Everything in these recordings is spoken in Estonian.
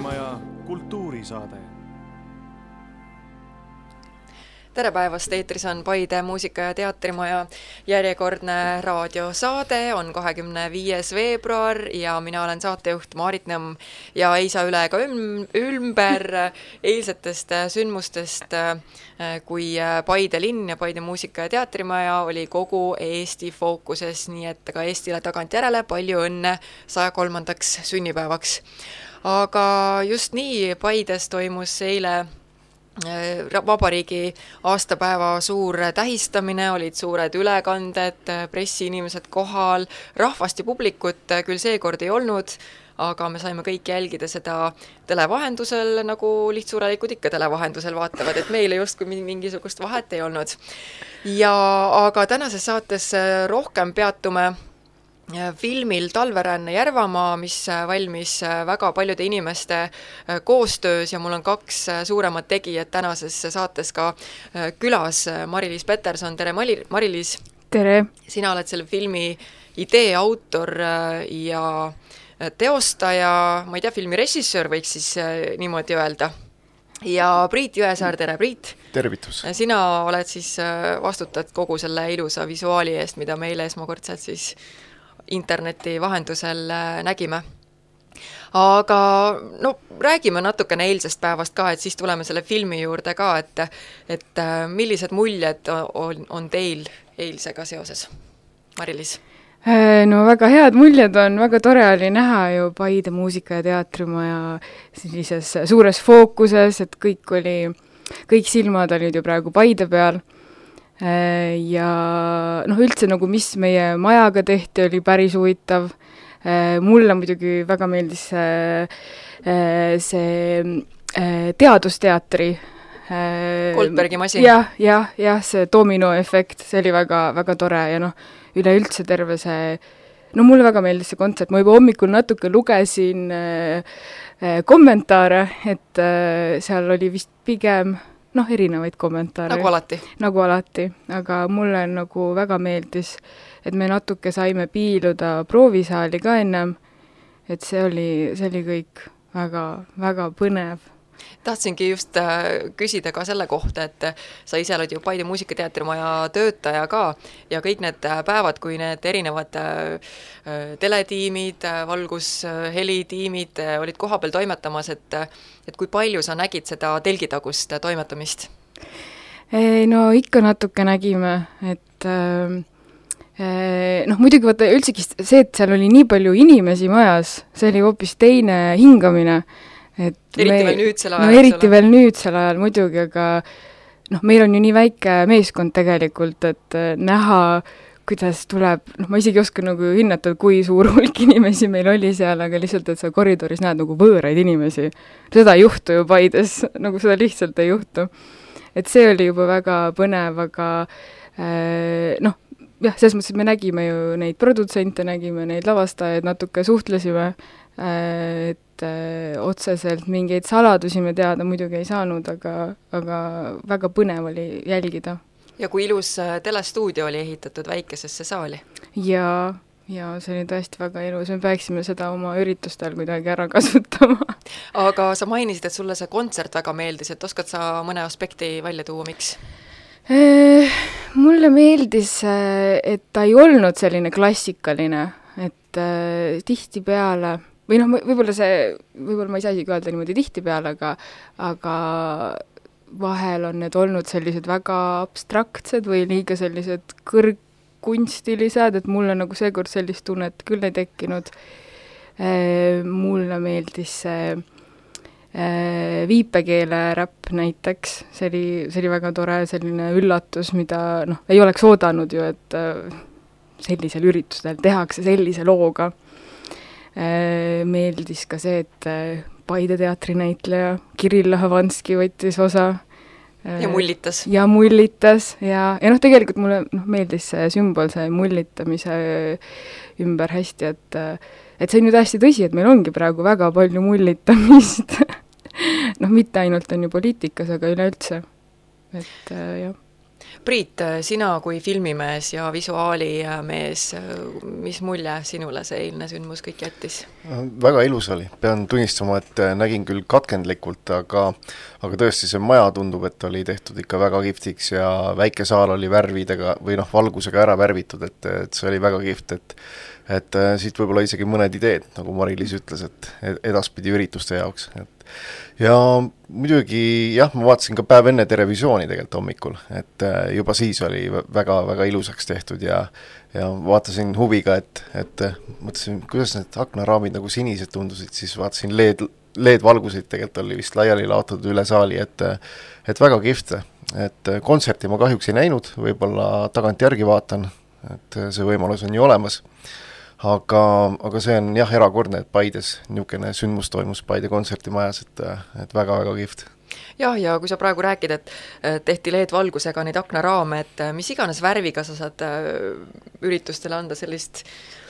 teatrimaja kultuurisaade. Tere päevast, eetris on Paide muusika- ja teatrimaja järjekordne raadiosaade, on 25. veebruar ja mina olen saatejuht Maarit Nõmm ja ei saa üle ega ümber eilsetest sündmustest, kui Paide linn ja Paide muusika- ja teatrimaja oli kogu Eesti fookuses, nii et ka Eestile tagantjärele palju õnne 103. sünnipäevaks. Aga just nii, Paides toimus eile vabariigi aastapäeva suur tähistamine, olid suured ülekanded, pressiinimesed kohal, rahvast ja publikut küll seekord ei olnud, aga me saime kõik jälgida seda televahendusel, nagu lihtsuuralikud ikka televahendusel vaatavad, et meile justkui mingisugust vahet ei olnud. Aga tänases saates rohkem peatume filmil Talveränne Järvamaa, mis valmis väga paljude inimeste koostöös ja mul on 2 suuremat tegijat tänases saates ka külas. Mari-Liis Peterson, tere Mari-Liis! Tere! Sina oled selle filmi idee autor ja teostaja, ma ei tea, filmi režissöör võiks siis niimoodi öelda. Ja Priit Jõesaar, tere Priit! Tervitus! Sina oled siis vastutad kogu selle ilusa visuaali eest, mida meile esmakordselt siis interneti vahendusel nägime. Aga räägime natukene eilsest päevast ka, et siis tuleme selle filmi juurde ka, et millised muljed on teil eilsega seoses? Mari-Liis? No väga head muljed on, väga tore oli näha ju Paide muusika- ja teatrimaja sellises suures fookuses, et kõik silmad olid ju praegu Paide peal. Ja üldse nagu mis meie majaga tehti, oli päris huvitav. Mulle muidugi väga meeldis see teadusteatri Goldbergi masin. Jah, see dominoefekt, see oli väga, väga tore ja üleüldse terve see, mulle väga meeldis see kontsert, ma juba hommikul natuke lugesin kommentaare, et seal oli vist pigem erinevaid kommentaare. Nagu alati, aga mulle nagu väga meeldis, et me natuke saime piiluda proovisaali ka ennem, et see oli kõik väga, väga põnev. Tahtsingi just küsida ka selle kohta, et sa ise oled ju Paide muusika-teatrimaja töötaja ka ja kõik need päevad, kui need erinevad teletiimid, valgushelitiimid olid kohapeal toimetamas, et kui palju sa nägid seda telgitagust toimetamist? No ikka natuke nägime, et muidugi vaata üldsegi see, et seal oli nii palju inimesi majas, see oli hoopis teine hingamine. Veel nüüdsel ajal. Eriti veel nüüdsel ajal muidugi, aga meil on ju nii väike meeskond tegelikult, et näha, kuidas tuleb, ma isegi ei oska nagu hinnata, kui suur hulk inimesi meil oli seal, aga lihtsalt, et sa koridoris näed nagu võõraid inimesi. Seda ei juhtu ju Paides, nagu seda lihtsalt ei juhtu. Et see oli juba väga põnev, aga selles mõttes, et me nägime ju neid produtsente, nägime neid lavastajaid, natuke suhtlesime, et otseselt mingeid saladusi me teada muidugi ei saanud, aga väga põnev oli jälgida. Ja kui ilus telestuudio oli ehitatud väikesesse saali? Ja see oli tõesti väga ilus, me peaksime seda oma üritustel kuidagi ära kasutama. Aga sa mainisid, et sulle see kontsert väga meeldis, et oskad sa mõne aspekti välja tuua, miks? Mulle meeldis, et ta ei olnud selline klassikaline, et tihtipeale või võib-olla ma ei saa isegi öelda niimoodi tihtipeale, aga vahel on need olnud sellised väga abstraktsed või liiga sellised kõrgkunstilised, et mulle nagu seekord sellist tunnet küll ei tekkinud. Mulle meeldis see viipekeele räpp näiteks, see oli väga tore selline üllatus, mida ei oleks oodanud ju, et sellisel üritusel tehakse sellise looga. Meeldis ka see, et Paide teatri näitleja Kirill Havanski võttis osa. Ja mullitas. Ja tegelikult mulle meeldis see sümbol, see mullitamise ümber hästi, et see on ju täiesti tõsi, et meil ongi praegu väga palju mullitamist. Mitte ainult on ju poliitikas, aga üleüldse. Et jah. Priit, sina kui filmimees ja visuaalimees, mis mulje sinule see eilne sündmus kõik jättis? Väga ilus oli, pean tunnistama, et nägin küll katkendlikult, aga tõesti see maja tundub, et oli tehtud ikka väga kihvtiks ja väike saal oli värvidega või valgusega ära värvitud, et see oli väga kihvt, et siit võib-olla isegi mõned ideed, nagu Mari-Liis ütles, et edaspidi ürituste jaoks, ja muidugi jah, ma vaatasin ka päev enne Terevisiooni tegelikult hommikul, et juba siis oli väga ilusaks tehtud ja vaatasin huviga, et mõtlesin, kuidas need aknaraamid nagu sinised tundusid, siis vaatasin LED-valguseid tegelikult oli vist laiali laotatud üle saali, et väga kihvt, et kontserti ma kahjuks ei näinud, võib-olla tagantjärgi vaatan, et see võimalus on ju olemas. Aga see on jah erakordne, et Paides niisugune sündmus toimus Paide kontsertimajas, et väga kihvt. Jah, ja kui sa praegu räägid, et tehti LED-valgusega neid aknaraame, et mis iganes värviga sa saad üritustele anda sellist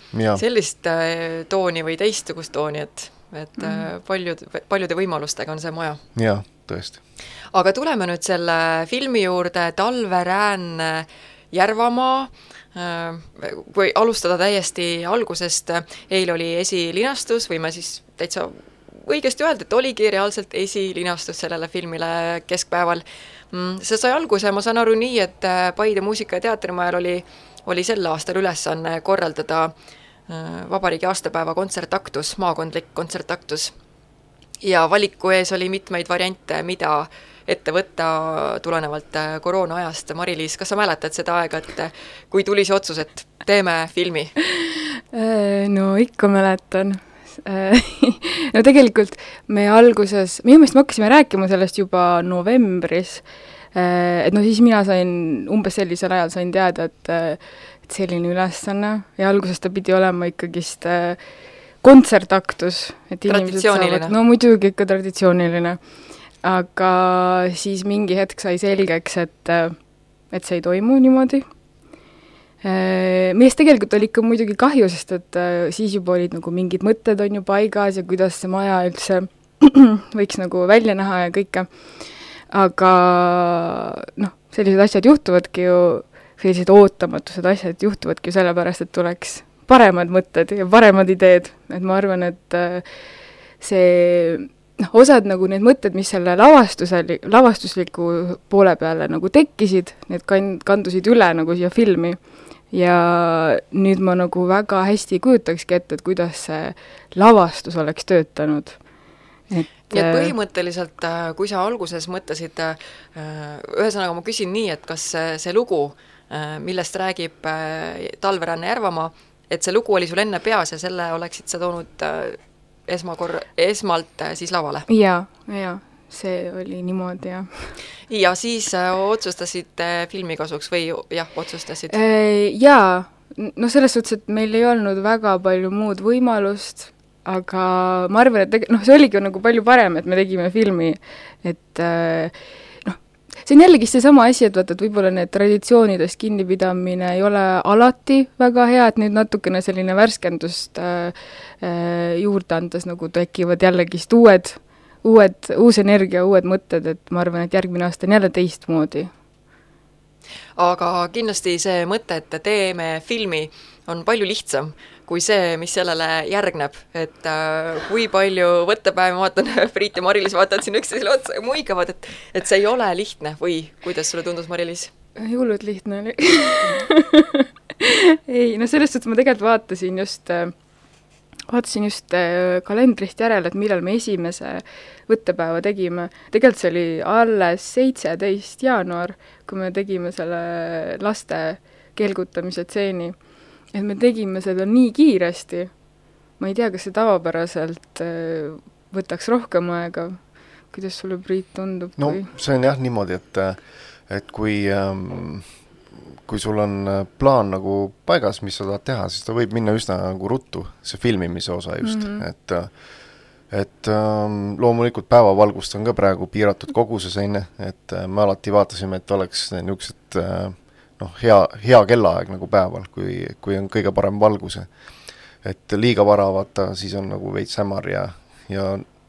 tooni või teistsugust tooni, et paljude võimalustega on see maja. Jah, tõesti. Aga tuleme nüüd selle filmi juurde, Talveränne Järvamaa, kui alustada täiesti algusest, eil oli esilinastus, võime siis täitsa õigesti öelda, et oligi reaalselt esilinastus sellele filmile keskpäeval. See sai alguse, ma saan aru nii, et Paide Muusika- ja Teatrimajal oli sel aastal ülesanne korraldada vabariigi aastapäeva kontsertaktus, maakondlik kontsertaktus. Ja valiku ees oli mitmeid variante, mida ette võtta tulenevalt koroona ajast. Mari-Liis, kas sa mäletad seda aega, et kui tuli see otsus, et teeme filmi? No ikka mäletan. No tegelikult me alguses, minu meelest me hakkasime rääkima sellest juba novembris, et siis mina sain, umbes sellisel ajal sain teada, et selline ülesanne ja alguses ta pidi olema ikkagist kontsertaktus, et inimesed saavad, no muidugi ikka traditsiooniline. Aga siis mingi hetk sai selgeks, et see ei toimu niimoodi. Millest tegelikult oli ikka muidugi kahju, sest et siis juba olid nagu mingid mõtted on ju paigas ja kuidas see maja üldse võiks nagu välja näha ja kõike. Aga sellised asjad juhtuvadki ju, sellised ootamatused asjad juhtuvadki ju sellepärast, et tuleks paremad mõtted ja paremad ideed. Et ma arvan, et see osad nagu need mõtted, mis selle lavastusliku poole peale nagu tekkisid, need kandusid üle nagu siia filmi ja nüüd ma nagu väga hästi ei kujutakski ette, et kuidas see lavastus oleks töötanud. Nii et põhimõtteliselt, kui sa alguses mõtlesid, ühesõnaga ma küsin nii, et kas see lugu, millest räägib Talveränne Järvamaa, et see lugu oli sul enne peas ja selle oleksid sa toonud esmalt siis lavale? Jaa, see oli niimoodi, jah. Ja siis otsustasid filmi kasuks või otsustasid? Jaa, selles suhtes, et meil ei olnud väga palju muud võimalust, aga ma arvan, et see oligi nagu palju parem, et me tegime filmi, et see on jällegi seesama asi, et vaata, et võib-olla need traditsioonidest kinnipidamine ei ole alati väga hea, et nüüd natukene selline värskendust juurde andes nagu tekivad jällegist uus energia, uued mõtted, et ma arvan, et järgmine aasta on jälle teistmoodi. Aga kindlasti see mõte, et teeme filmi, on palju lihtsam kui see, mis sellele järgneb, et kui palju võttepäevi, ma vaatan, Priit ja Mari-Liis vaatavad siin üksteisele otsa ja muigavad, et see ei ole lihtne või kuidas sulle tundus, Mari-Liis? Hullult lihtne oli. Ei, selles suhtes ma tegelikult vaatasin just kalendrist järele, et millal me esimese võttepäeva tegime. Tegelikult see oli alles 17. jaanuar, kui me tegime selle laste kelgutamise tseeni. Et me tegime seda nii kiiresti. Ma ei tea, kas see tavapäraselt võtaks rohkem aega. Kuidas sulle, Priit, tundub? No see on jah niimoodi, et kui sul on plaan nagu paigas, mis sa tahad teha, siis ta võib minna üsna nagu ruttu, see filmimise osa just. Et loomulikult päevavalgust on ka praegu piiratud koguses enne, et me alati vaatasime, et oleks niisugused hea kellaaeg nagu päeval, kui on kõige parem valguse. Et liiga vara vaata, siis on nagu veits hämar ja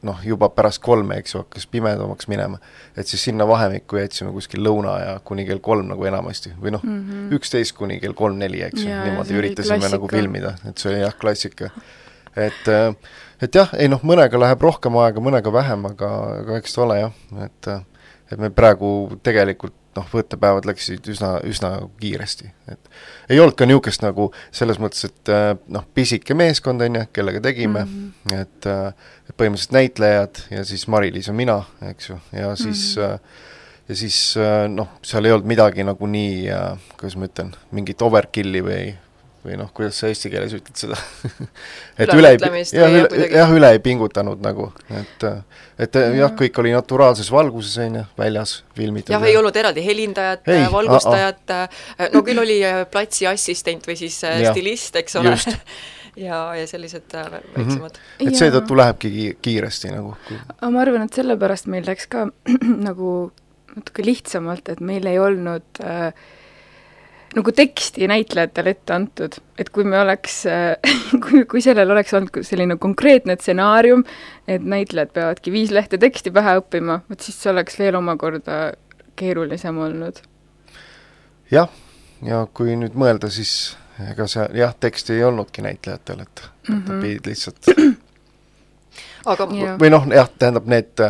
noh, juba pärast 3, eks ju, hakkas pimedamaks minema, et siis sinna vahemikku jätsime kuskil lõuna ja kuni kell 3 nagu enamasti, või noh, 11 kuni kell 3-4, eks ju, niimoodi üritasime klassika. Nagu filmida, et see oli jah, klassika. Et jah, ei noh, mõnega läheb rohkem aega, mõnega vähem, aga eks ta ole jah, et me praegu tegelikult noh, võttepäevad läksid üsna kiiresti, et ei olnud ka niisugust nagu selles mõttes, et noh, pisike meeskond on ju, kellega tegime, et põhimõtteliselt näitlejad ja siis Mari-Liis ja mina, eks ju, ja siis noh, seal ei olnud midagi nagu nii, kuidas ma ütlen, mingit overkilli või noh, kuidas sa eesti keeles ütled seda et üle ei pingutanud nagu, et jah, kõik oli naturaalses valguses, väljas filmitud. jah, ei olnud eraldi helindajat, valgustajat, no küll oli platsi assistent või siis stilist, eks ole, ja sellised väiksemad. Et seetõttu lähebki kiiresti nagu. Ma arvan, et sellepärast meil läks ka nagu natuke lihtsamalt, et meil ei olnud nagu teksti näitlejatele ette antud, et kui me oleks, kui sellel oleks olnud selline konkreetne stsenaarium, et näitlejad peavadki 5 lehte teksti pähe õppima, et siis see oleks veel omakorda keerulisem olnud. Jah, ja kui nüüd mõelda, siis ega see, jah, teksti ei olnudki näitlejatel, et pidid lihtsalt aga või noh, jah, tähendab need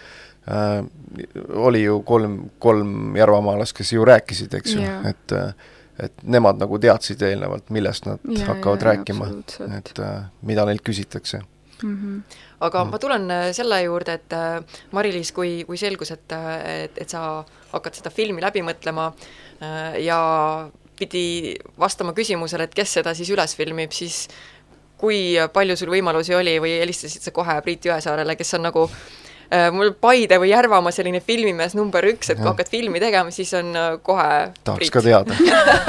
oli ju kolm järvamaalast, kes ju rääkisid, eks ju, et nemad nagu teadsid eelnevalt, millest nad hakkavad rääkima, et mida neilt küsitakse. Aga ma tulen selle juurde, et Mari-Liis, kui selgus, et sa hakkad seda filmi läbi mõtlema ja pidi vastama küsimusele, et kes seda siis üles filmib, siis kui palju sul võimalusi oli või helistasid sa kohe Priit Jõesaarele, kes on nagu mul Paide või Järvamaa selline filmimees number 1, et kui hakkad filmi tegema, siis on kohe tahaks Priit. Ka teada.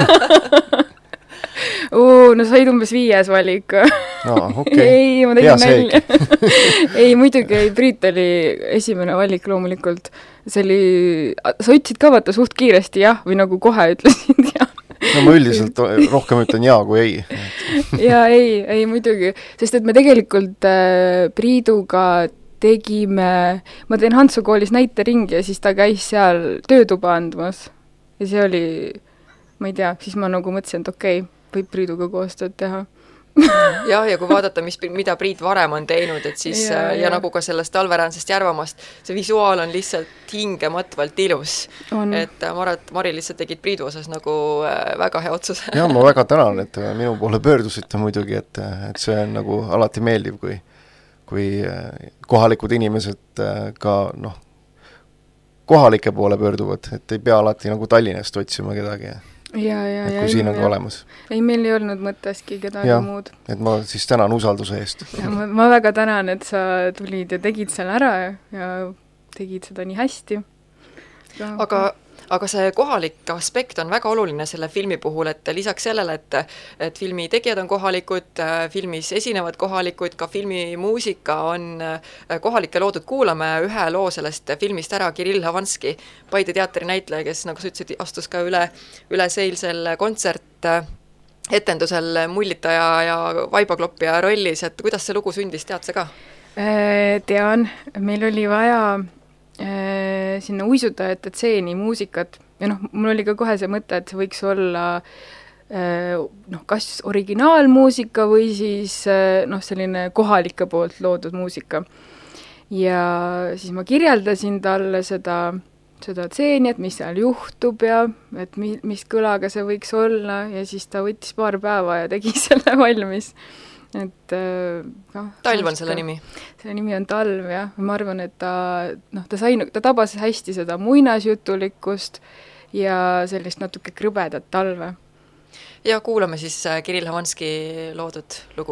No said umbes 5. valik. No, okay. Ei, ma tegin nälja. Ei, muidugi Priit oli esimene valik loomulikult. See oli, sa ütlesid ka vaata suht kiiresti jah, või nagu kohe ütlesid jah. No ma üldiselt rohkem ütlen jaa kui ei. Ja ei muidugi, sest et me tegelikult Priiduga tegime, ma teen Hansu koolis näiteringi ja siis ta käis seal töötuba andmas. Ja see oli, ma ei tea, siis ma nagu mõtlesin, et okei, võib Priiduga koostööd teha. jah, ja kui vaadata, mida Priit varem on teinud, et siis ja nagu ka sellest Talveräänsest Järvamaast, see visuaal on lihtsalt hingematvalt ilus. Et ma arvan, et Mari lihtsalt tegid Priidu osas nagu väga hea otsuse. Ja ma väga tänan, et minu poole pöördusite muidugi, et see on nagu alati meeldiv, kui kohalikud inimesed ka noh, kohalike poole pöörduvad, et ei pea alati nagu Tallinnast otsima kedagi. Ja, kui siin on ka olemas. Ei, meil ei olnud mõtteski kedagi muud. Et ma siis tänan usalduse eest. Ja ma väga tänan, et sa tulid ja tegid selle ära ja tegid seda nii hästi. Aga see kohalik aspekt on väga oluline selle filmi puhul, et lisaks sellele, et filmi tegijad on kohalikud, filmis esinevad kohalikud, ka filmi muusika on kohalike loodud. Kuulame ühe loo sellest filmist ära, Kirill Havanski, Paide teatri näitleja, kes nagu sa ütlesid, astus ka üle seilsel kontsert etendusel mullitaja ja vaibaklopja rollis, et kuidas see lugu sündis, tead sa ka? Tean, meil oli vaja sinna uisutajate tseeni muusikat ja noh, mul oli ka kohe see mõte, et see võiks olla noh, kas originaalmuusika või siis noh, selline kohalike poolt loodud muusika. Ja siis ma kirjeldasin talle seda tseeni, et mis seal juhtub ja et mis kõlaga see võiks olla ja siis ta võttis paar päeva ja tegi selle valmis. Et Talv on selle nimi? Selle nimi on Talv, jah. Ma arvan, et ta tabas hästi seda muinasjutulikkust ja sellist natuke krõbedat talve. Ja kuulame siis Kirill Havanski loodud lugu.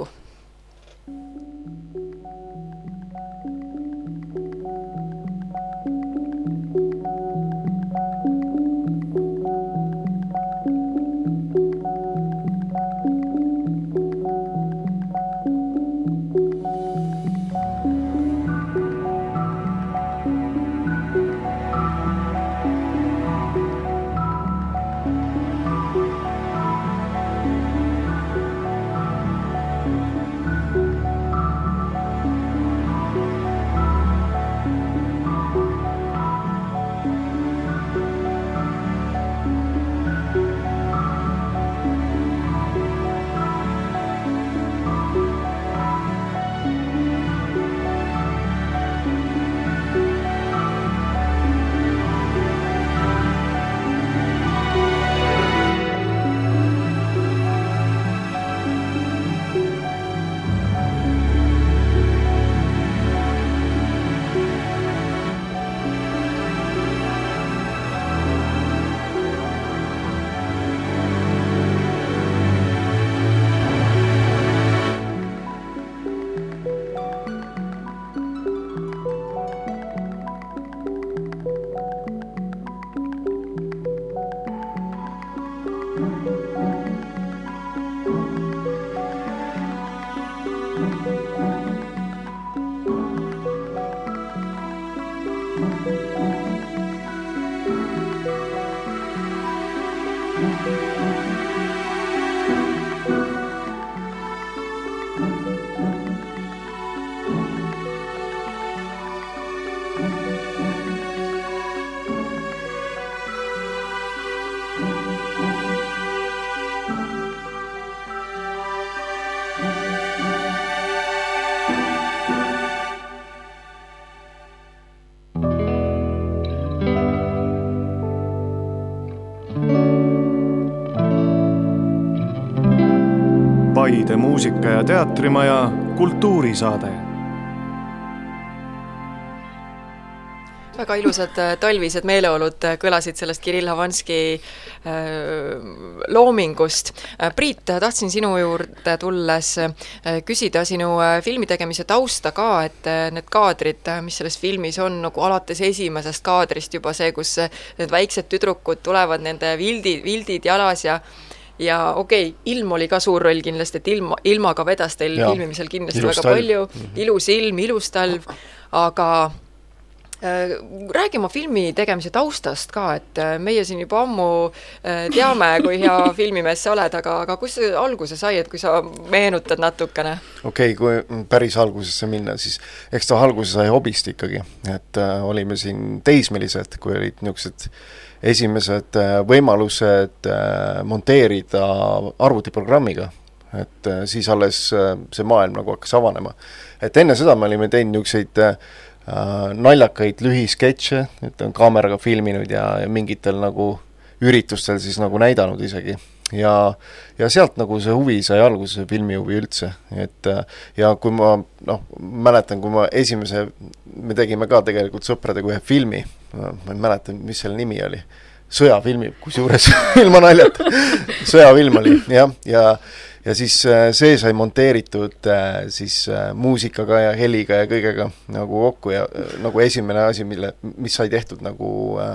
Paide muusika- ja teatrimaja kultuurisaade. Väga ilusad talvised meeleolud kõlasid sellest Kirill Havanski loomingust. Priit, tahtsin sinu juurde tulles küsida sinu filmi tegemise tausta ka, et need kaadrid, mis selles filmis on, nagu alates esimesest kaadrist juba see, kus need väiksed tüdrukud tulevad, nende vildid jalas ja okei, ilm oli ka suur roll kindlasti, et ilmaga vedas teil filmimisel kindlasti ilus väga talv. Palju, ilus ilm, ilus talv, aga räägime filmi tegemise taustast ka, et meie siin juba ammu teame, kui hea filmimees sa oled, aga kus see alguse sai, et kui sa meenutad natukene? Okei, kui päris algusesse minna, siis eks ta alguse sai hobist ikkagi, et olime siin teismelised, kui olid niisugused esimesed võimalused monteerida arvutiprogrammiga, et siis alles see maailm nagu hakkas avanema. Et enne seda me olime teinud niisuguseid naljakaid lühisketše, et on kaameraga filminud ja mingitel nagu üritustel siis nagu näidanud isegi. Ja sealt nagu see huvi sai alguse, filmi huvi üldse. Et, ja kui ma mäletan, kui me tegime ka tegelikult sõpradega ühe filmi, ma ei mäleta, mis selle nimi oli, sõjafilmi, kusjuures ilma naljata, sõjafilm oli, ja siis see sai monteeritud siis muusikaga ja heliga ja kõigega nagu kokku ja nagu esimene asi, mis sai tehtud nagu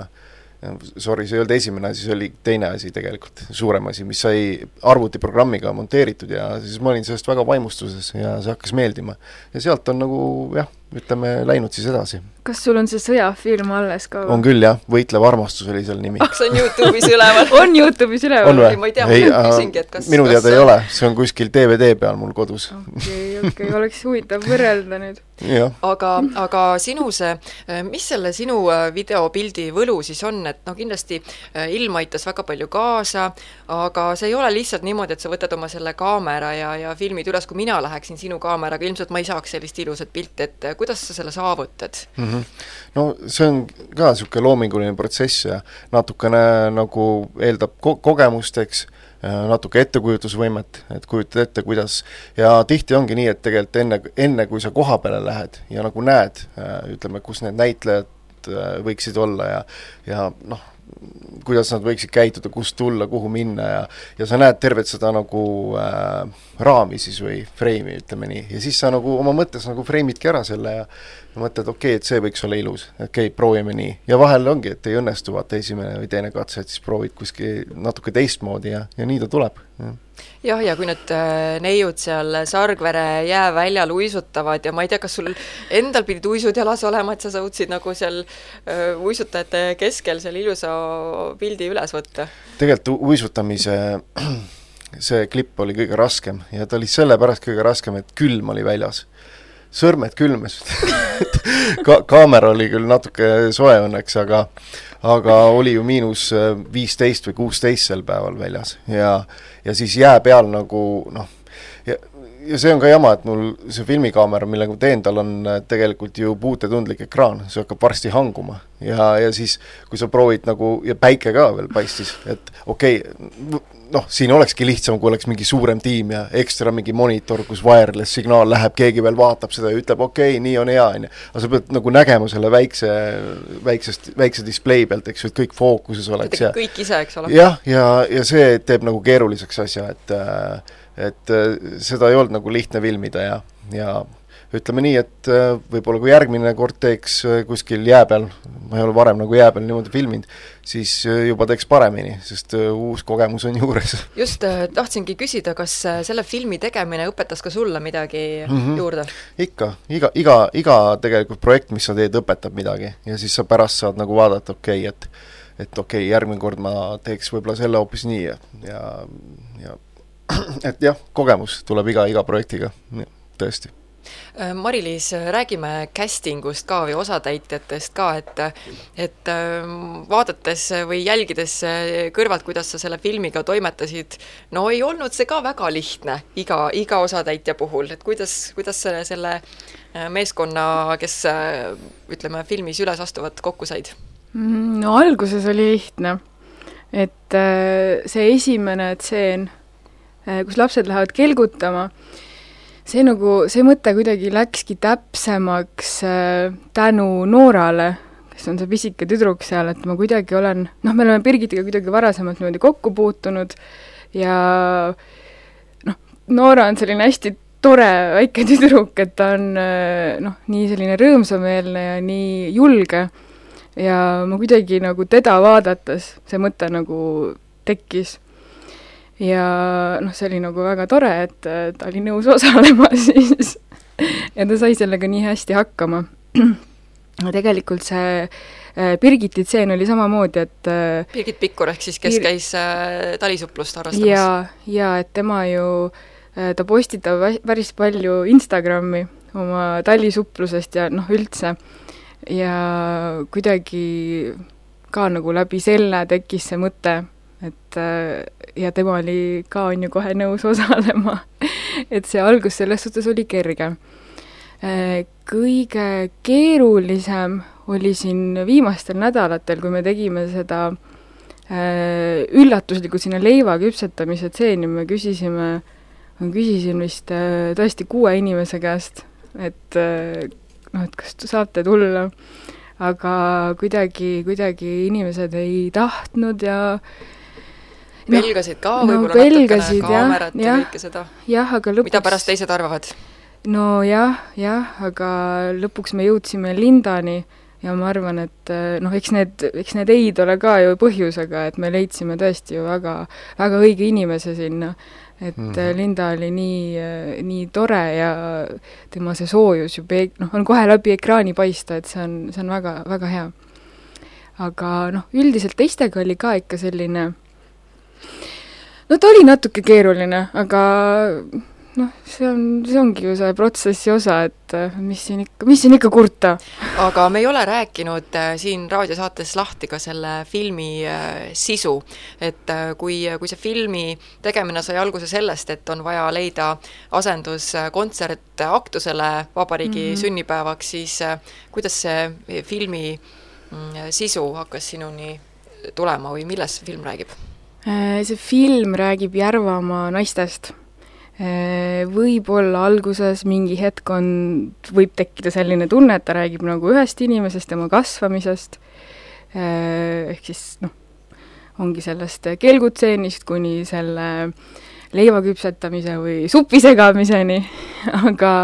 see ei olnud esimene asi, see oli teine asi tegelikult, suurem asi, mis sai arvutiprogrammiga monteeritud ja siis ma olin sellest väga vaimustuses ja see hakkas meeldima. Ja sealt on nagu, ütleme, läinud siis edasi. Kas sul on see sõjafilm alles ka? On küll, jah. Võitlev armastus oli seal nimi. See on YouTube'is üleval. On YouTube'is üleval? On või? Ma ei tea, ma küsingi, et kas... Minu teada ei ole, see on kuskil DVD peal mul kodus. Okei, oleks huvitav võrrelda nüüd. Aga sinu see, mis selle sinu videopildi võlu siis on, et kindlasti ilm aitas väga palju kaasa, aga see ei ole lihtsalt niimoodi, et sa võtad oma selle kaamera ja filmid üles, kui mina läheksin sinu kaameraga, ilmselt ma ei saaks sellist ilusat pilti, et kuidas sa selle saavutad? No see on ka niisugune loominguline protsess ja natukene nagu eeldab kogemusteks, natuke ettekujutusvõimet, et kujutad ette, kuidas ja tihti ongi nii, et tegelikult enne kui sa koha peale lähed ja nagu näed, ütleme, kus need näitlejad võiksid olla ja kuidas nad võiksid käituda, kust tulla, kuhu minna ja sa näed tervet seda nagu raami siis või freimi, ütleme nii, ja siis sa nagu oma mõttes nagu freimidki ära selle ja mõtled, okei, et see võiks olla ilus, okei, proovime nii. Ja vahel ongi, et ei õnnestu vaata esimene või teine katse, et siis proovid kuskil natuke teistmoodi ja nii ta tuleb. Ja kui nüüd neiud seal Sargvere jääväljal uisutavad ja ma ei tea, kas sul endal pidid uisud jalas olema, et sa suutsid nagu seal uisutajate keskel seal ilusa pildi üles võtta? Tegelikult uisutamise see klipp oli kõige raskem ja ta oli sellepärast kõige raskem, et külm oli väljas. Sõrmed külmes. Kaamera oli küll natuke soe õnneks, aga oli ju -15 või 16 sel päeval väljas ja siis jää peal nagu ja see on ka jama, et mul see filmikaamera, millega teen, tal on tegelikult ju puutetundlik ekraan, see hakkab varsti hanguma ja siis, kui sa proovid nagu, ja päike ka veel paistis, et okei, siin olekski lihtsam, kui oleks mingi suurem tiim ja ekstra mingi monitor, kus wireless signaal läheb, keegi veel vaatab seda ja ütleb, okei, nii on hea, aga sa pead nagu nägema selle väikse display pealt, eks ju, et kõik fookuses oleks. Kõik ise, eks ole. Ja see teeb nagu keeruliseks asja, et seda ei olnud nagu lihtne filmida ja ütleme nii, et võib-olla kui järgmine kord teeks kuskil jää peal, ma ei ole varem nagu jää peal niimoodi filminud, siis juba teeks paremini, sest uus kogemus on juures. Just tahtsingi küsida, kas selle filmi tegemine õpetas ka sulle midagi juurde? Ikka, iga tegelikult projekt, mis sa teed, õpetab midagi ja siis sa pärast saad nagu vaadata, et okei, järgmine kord ma teeks võib-olla selle hoopis nii ja et jah, kogemus tuleb iga projektiga, tõesti. Mari-Liis, räägime castingust ka või osatäitjatest ka, et vaadates või jälgides kõrvalt, kuidas sa selle filmiga toimetasid, no ei olnud see ka väga lihtne iga osatäitja puhul, et kuidas selle meeskonna, kes ütleme, filmis üles astuvad, kokku said? No alguses oli lihtne, et see esimene tseen, kus lapsed lähevad kelgutama, see mõte kuidagi läkski täpsemaks tänu Noorale, kes on see pisike tüdruk seal, et ma kuidagi olen, me oleme Birgitiga kuidagi varasemalt niimoodi kokku puutunud ja Noora on selline hästi tore väike tüdruk, et ta on nii selline rõõmsameelne ja nii julge ja ma kuidagi nagu teda vaadates see mõte nagu tekkis. Ja see oli nagu väga tore, et ta oli nõus osalema siis ja ta sai sellega nii hästi hakkama. Tegelikult see Birgiti tseen oli samamoodi, et Birgit Pikkur ehk siis, kes käis talisuplust harrastamas. Ja et tema ju, ta postitab päris palju Instagrami oma talisupplusest ja üldse ja kuidagi ka nagu läbi selle tekkis see mõte, et ja tema oli ka on ju kohe nõus osalema, et see algus selles suhtes oli kerge. Kõige keerulisem oli siin viimastel nädalatel, kui me tegime seda üllatuslikult sinna leiva küpsetamise tseeni, ma küsisin vist tõesti 6 inimese käest, et kas saate tulla, aga kuidagi inimesed ei tahtnud ja pelgasid ka võib-olla natukene kaamerat ja kõike seda. Aga lõpuks... Mida pärast teised arvavad? No jah, aga lõpuks me jõudsime Lindani ja ma arvan, et eks need eid ole ka ju põhjusega, et me leidsime tõesti ju väga, väga õige inimese sinna. Et Linda oli nii tore ja tema see soojus ju on kohe läbi ekraani paista, et see on väga, väga hea. Aga üldiselt teistega oli ka ikka selline ta oli natuke keeruline, aga see ongi ju see protsessi osa, et mis siin ikka kurta. Aga me ei ole rääkinud siin raadiosaates lahti ka selle filmi sisu, et kui see filmi tegemine sai alguse sellest, et on vaja leida asenduskontsert Aktusele vabariigi sünnipäevaks, siis kuidas see filmi sisu hakkas sinuni tulema või millest see film räägib? See film räägib Järvamaa naistest. Võib-olla alguses mingi hetk võib tekkida selline tunne, et ta räägib nagu ühest inimesest, tema kasvamisest, ehk siis ongi sellest kelgutseenist kuni selle leiva küpsetamise või supi segamiseni, aga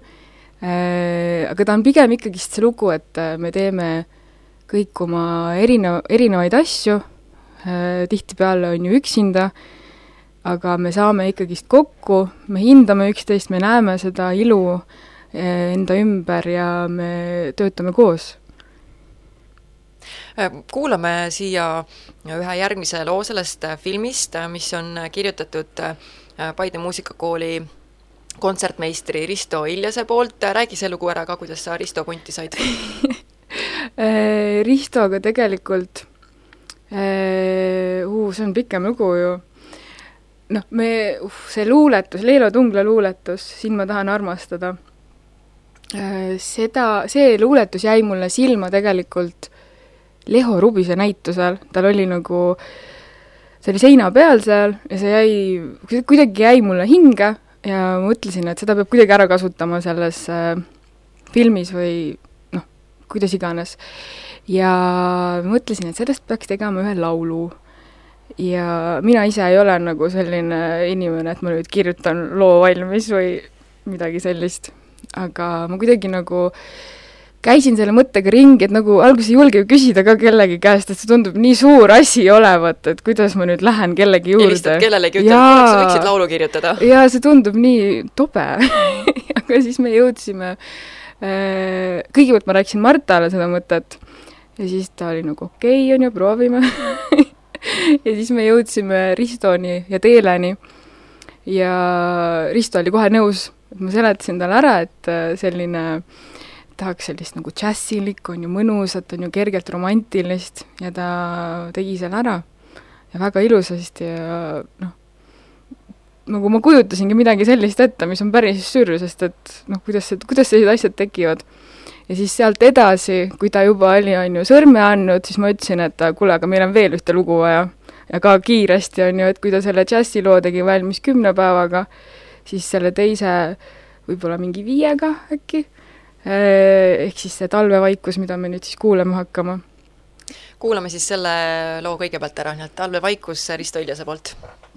ta on pigem ikkagist see lugu, et me teeme kõik oma erinevaid asju, tihtipeale on ju üksinda, aga me saame ikkagist kokku, me hindame üksteist, me näeme seda ilu enda ümber ja me töötame koos. Kuulame siia ühe järgmise loo sellest filmist, mis on kirjutatud Paide muusikakooli kontsertmeistri Risto Iljase poolt. Räägi see lugu ära ka, kuidas sa Risto punti said? Ristoga tegelikult see on pikem lugu ju. See luuletus, Leelo Tungla luuletus, Siin ma tahan armastada. See luuletus jäi mulle silma tegelikult Leho Rubise näitusel. Tal oli see oli seina peal seal ja see kuidagi jäi mulle hinge ja mõtlesin, et seda peab kuidagi ära kasutama selles filmis või kuidas iganes. Ja mõtlesin, et sellest peaks tegema ühe laulu. Ja mina ise ei ole selline inimene, et ma nüüd kirjutan loo valmis või midagi sellist. Aga ma kuidagi käisin selle mõttega ringi, et alguses ei julge küsida ka kellegi käest, et see tundub nii suur asi olevat, et kuidas ma nüüd lähen kellegi juurde. Helistad kellelegi, ütled, et sa võiksid laulu kirjutada. Ja see tundub nii tobe. Aga siis me jõudsime, kõigepealt ma rääkisin Martale seda mõtet ja siis ta oli okei, on ju, proovime. Ja siis me jõudsime Ristoni ja Teeleni ja Risto oli kohe nõus, ma seletasin talle ära, et selline tahaks sellist nagu džässilik, on ju mõnusat, on ju kergelt romantilist ja ta tegi selle ära ja väga ilusasti ja nagu ma kujutasingi midagi sellist ette, mis on päris sür, sest et kuidas sellised asjad tekivad. Ja siis sealt edasi, kui ta juba oli, on ju, sõrme andnud, siis ma ütlesin, et kuule, aga meil on veel ühte lugu vaja. Ja ka kiiresti, on ju, et kui ta selle džässiloo tegi valmis 10 päevaga, siis selle teise võib-olla mingi 5 äkki. Ehk siis see talvevaikus, mida me nüüd siis kuulema hakkama. Kuulame siis selle loo kõigepealt ära, nii et talvevaikus Risto Iljase poolt.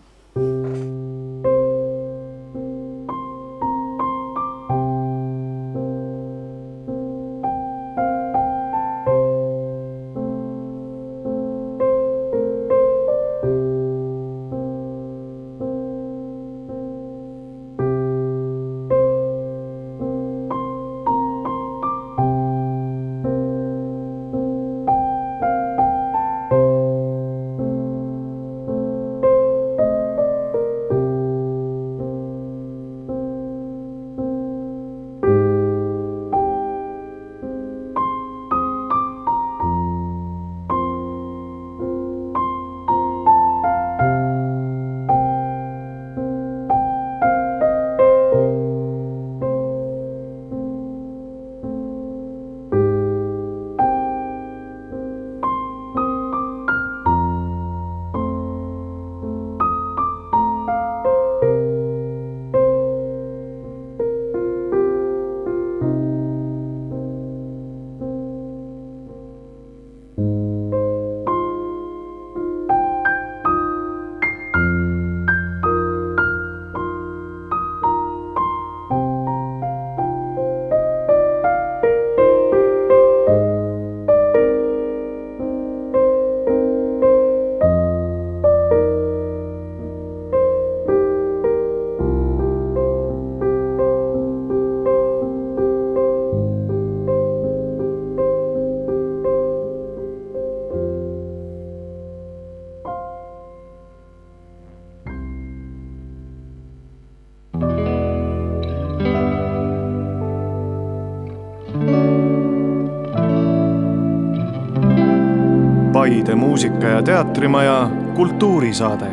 Paide muusika- ja teatrimaja kultuurisaade.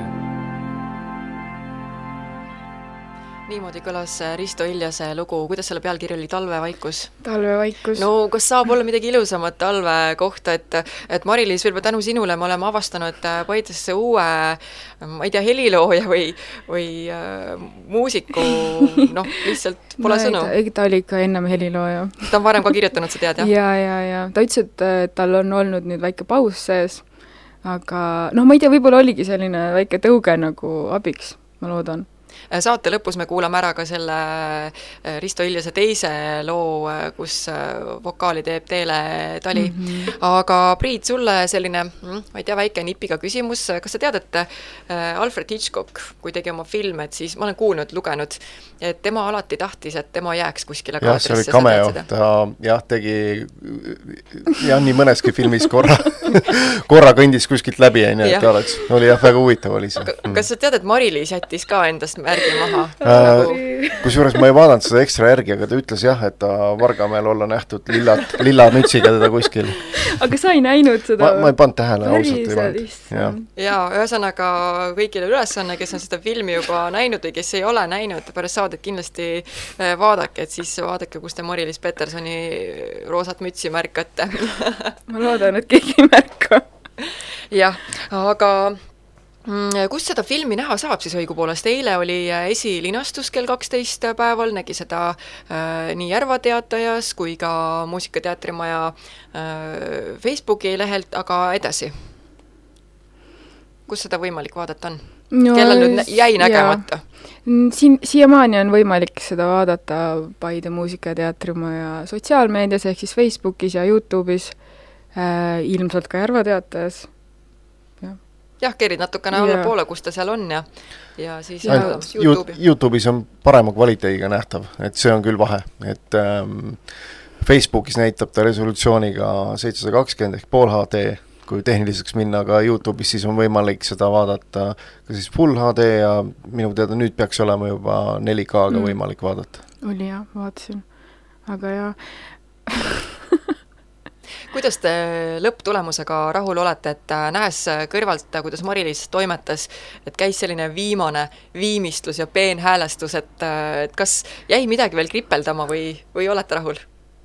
Niimoodi kõlas Risto Iljase lugu, kuidas selle pealkiri oli, Talvevaikus? Talvevaikus. No kas saab olla midagi ilusamat talve kohta, et Mari-Liis, veel tänu sinule me oleme avastanud Paidesse uue, ma ei tea, helilooja või muusiku, lihtsalt pole sõnu. Ta oli ikka ennem helilooja. Ta on varem ka kirjutanud, sa tead, jah? Ja. Ta ütles, et tal on olnud nüüd väike paus sees, aga ma ei tea, võib-olla oligi selline väike tõuge nagu abiks, ma loodan. Saate lõpus me kuulame ära ka selle Risto Iljase teise loo, kus vokaali teeb Teele Tali. Aga Priit, sulle selline, ma ei tea, väike nipiga küsimus. Kas sa tead, et Alfred Hitchcock, kui tegi oma filme, et siis ma olen kuulnud, lugenud, et tema alati tahtis, et tema jääks kuskile kaadrisse? Jah, see oli cameo. Ta tegi nii mõneski filmis korra kõndis kuskilt läbi, et oleks. Oli väga huvitav oli see. Kas sa tead, et Mari-Liis jättis ka endast märgi maha? Kusjuures ma ei vaadanud seda ekstra järgi, aga ta ütles jah, et ta Vargamäel olla nähtud lilla mütsiga teda kuskil. Aga sa ei näinud seda? Ma ei pannud tähele, ausalt ei pannud. Ja ühesõnaga kõigile ülesanne, kes on seda filmi juba näinud või kes ei ole näinud, pärast saadet kindlasti vaadake, et siis vaadake, kus te Mari-Liis Petersoni roosat mütsi märkate. Ma loodan, et keegi ei märka. Jah, aga kus seda filmi näha saab siis õigupoolest? Eile oli esilinastus kell 12 päeval, nägi seda nii Järva Teatajas kui ka Muusikateatrimaja Facebooki lehelt, aga edasi? Kus seda võimalik vaadata on? Kellel nüüd jäi nägemata? Siiamaani on võimalik seda vaadata Paide Muusika- ja Teatrimaja sotsiaalmeedias ehk siis Facebookis ja YouTube'is, ilmselt ka Järva Teatajas. Jah, kerid natukene alla poole, kus ta seal on ja siis YouTube'i. YouTube'is on parema kvaliteediga nähtav, et see on küll vahe, et Facebookis näitab ta resolutsiooniga 720 ehk pool HD, kui tehniliseks minna, aga YouTube'is siis on võimalik seda vaadata ka siis Full HD ja minu teada nüüd peaks olema juba 4K-ga võimalik vaadata. oli jah, vaatasin. Aga jah. Kuidas te lõpptulemusega rahul olete, et nähes kõrvalt, kuidas Mari-Liis toimetas, et käis selline viimane viimistlus ja peenhäälestus, et kas jäi midagi veel kripeldama või olete rahul?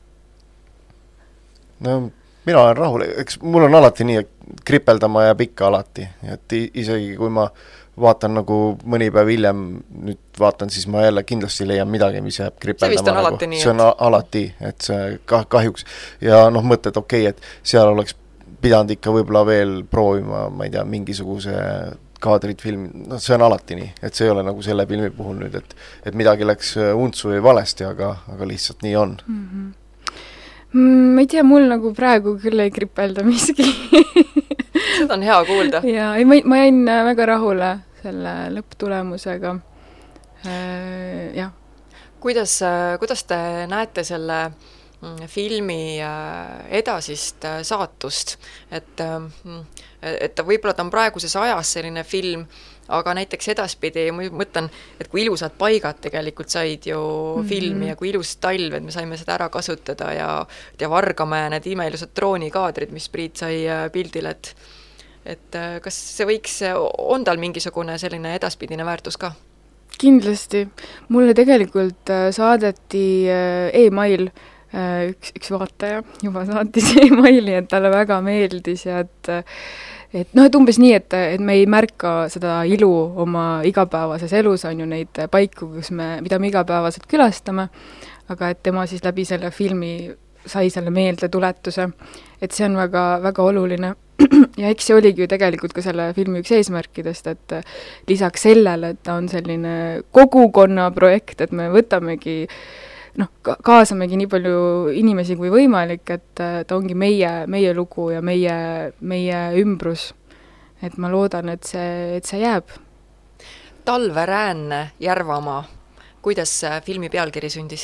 No mina olen rahul, eks mul on alati nii, et kripeldama jääb ikka alati, et isegi kui ma vaatan nagu mõni päev hiljem, nüüd vaatan, siis ma jälle kindlasti leian midagi, mis jääb kripeldama. See vist on alati nii. See on alati, et see kahjuks ja mõtled okei, et seal oleks pidanud ikka võib-olla veel proovima, ma ei tea, mingisuguse kaadrit filmi, see on alati nii, et see ei ole nagu selle filmi puhul nüüd, et midagi läks untsu või valesti, aga lihtsalt nii on. Ma ei tea, mul nagu praegu küll ei kripelda miski. Seda on hea kuulda. Ja, ma jäin väga rahule selle lõpptulemusega. Jah. Kuidas te näete selle filmi edasist saatust, et võib-olla ta on praeguses ajas selline film, aga näiteks edaspidi ma mõtlen, et kui ilusad paigad tegelikult said ju filmi ja kui ilus talv, et me saime seda ära kasutada ja Vargamäe need imeilusad droonikaadrid, mis Priit sai pildil, et kas see võiks, on tal mingisugune selline edaspidine väärtus ka? Kindlasti. Mulle tegelikult saadeti e-mail, üks vaataja juba saatis e-maili, et talle väga meeldis ja et umbes nii, et me ei märka seda ilu oma igapäevases elus, on ju neid paiku, mida me igapäevaselt külastame, aga et tema siis läbi selle filmi sai selle meeldetuletuse, et see on väga, väga oluline. Ja eks see oligi ju tegelikult ka selle filmi üks eesmärkidest, et lisaks sellele, et ta on selline kogukonna projekt, et me võtamegi kaasamegi nii palju inimesi kui võimalik, et ta ongi meie lugu ja meie ümbrus. Et ma loodan, et see jääb. Talveräänne Järvamaa. Kuidas filmi pealkiri sündis?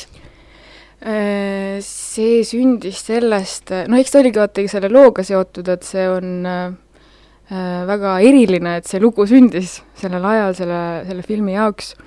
See sündis sellest, eks ta oligi vaata selle looga seotud, et see on väga eriline, et see lugu sündis sellel ajal selle filmi jaoks.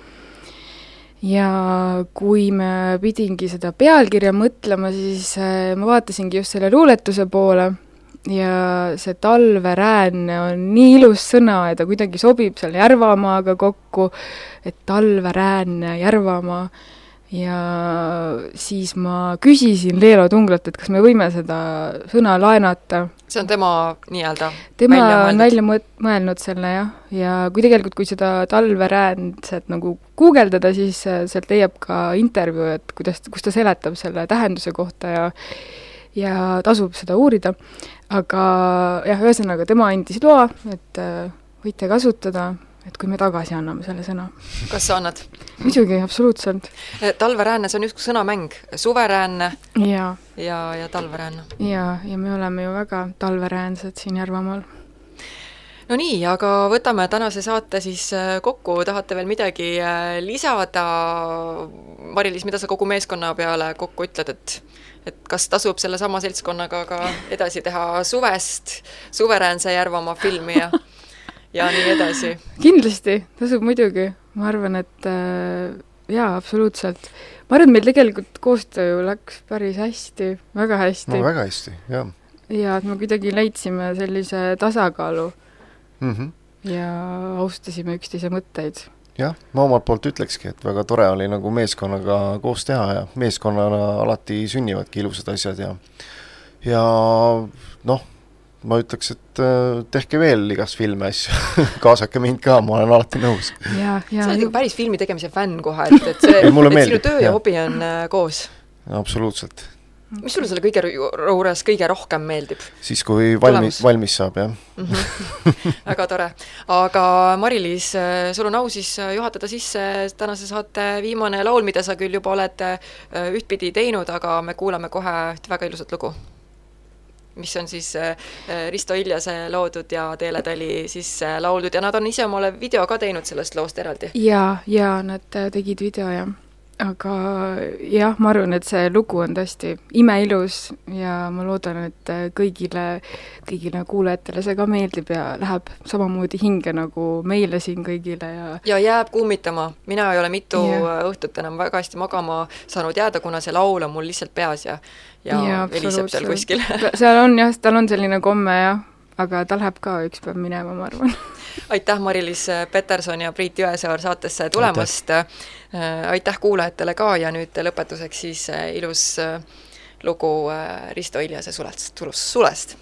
Ja kui me pidingi seda pealkirja mõtlema, siis ma vaatasingi just selle luuletuse poole ja see talveräänne on nii ilus sõna ja ta kuidagi sobib selle Järvamaaga kokku, et talveräänne Järvamaa. Ja siis ma küsisin Leelo Tunglalt, et kas me võime seda sõna laenata. See on tema nii-öelda tema on välja mõelnud selle, jah. Ja kui seda talveräänset nagu guugeldada, siis sealt leiab ka intervjuu, et kus ta seletab selle tähenduse kohta ja tasub seda uurida. Aga jah, ühesõnaga tema andis loa, et võite kasutada, et kui me tagasi anname selle sõna. Kas sa annad? Muidugi, absoluutselt. Talveräänne, see on üks sõnamäng. Suveräänne ja talveräänne. Ja me oleme ju väga talveräänsed siin Järvamaal. No nii, aga võtame tänase saate siis kokku. Tahate veel midagi lisada? Mari-Liis, mida sa kogu meeskonna peale kokku ütled, et kas tasub selle sama seltskonnaga ka edasi teha suvest, suveräänse Järvamaa filmi ja nii edasi? Kindlasti, tasub muidugi. Ma arvan, et jaa, absoluutselt. Ma arvan, et meil tegelikult koostöö läks päris hästi, väga hästi. No väga hästi, jah. Ja et me kuidagi leidsime sellise tasakaalu ja austasime üksteise mõtteid. Jah, ma omalt poolt ütlekski, et väga tore oli nagu meeskonnaga koos teha ja meeskonnana alati sünnivadki ilusad asjad ja ma ütleks, et tehke veel igast filme asju, kaasake mind ka, ma olen alati nõus. Sa oled ju päris filmi tegemise fänn kohe, et sinu töö ja hobi on koos. Absoluutselt. Mis sulle selle kõige rohkem meeldib? Siis, kui valmis saab, jah. Väga tore. Aga Mari-Liis, sul on au siis juhatada sisse tänase saate viimane laul, mida sa küll juba oled ühtpidi teinud, aga me kuulame kohe üht väga ilusat lugu, mis on siis Risto Iljase loodud ja Teele Tali siis lauldud ja nad on ise omale video ka teinud sellest loost eraldi. Ja nad tegid video, jah. aga jah, ma arvan, et see lugu on tõesti imeilus ja ma loodan, et kõigile kuulajatele see ka meeldib ja läheb samamoodi hinge nagu meile siin kõigile ja jääb kummitama. Mina ei ole mitu õhtut enam väga hästi magama saanud jääda, kuna see laul on mul lihtsalt peas ja heliseb seal kuskil. Seal on jah, tal on selline komme jah, aga ta läheb ka üks päev minema, ma arvan. Aitäh Mari-Liis Peterson ja Priit Jõesaar saatesse tulemast. Aitäh kuulajatele ka ja nüüd lõpetuseks siis ilus lugu Risto Iljase Sulest.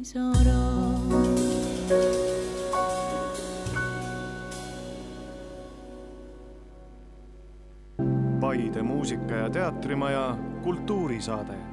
tesoro. Paide muusika- ja teatrimaja kultuurisaade.